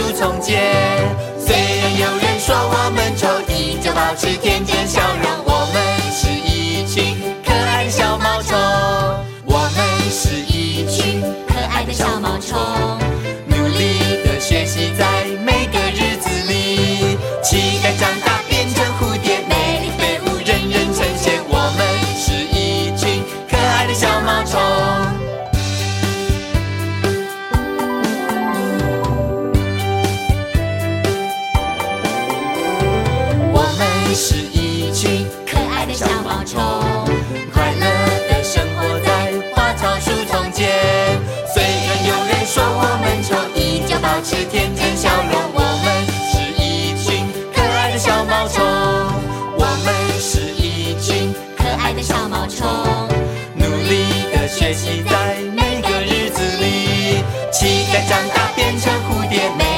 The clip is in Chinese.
从前。虽然有人说我们丑，依旧保持天真笑容。我们是一群可爱的小毛虫，我们是一群可爱的小毛虫，努力的学习在每个日子里，期待长大变成蝴蝶，美丽飞舞人人称羡。我们是一群可爱的小毛虫。是一群可爱的小毛虫，快乐的生活在花草树丛间。虽然有人说我们丑，依旧保持天真笑容。我们是一群可爱的小毛虫，我们是一群可爱的小毛虫，努力的学习在每个日子里，期待长大变成蝴蝶。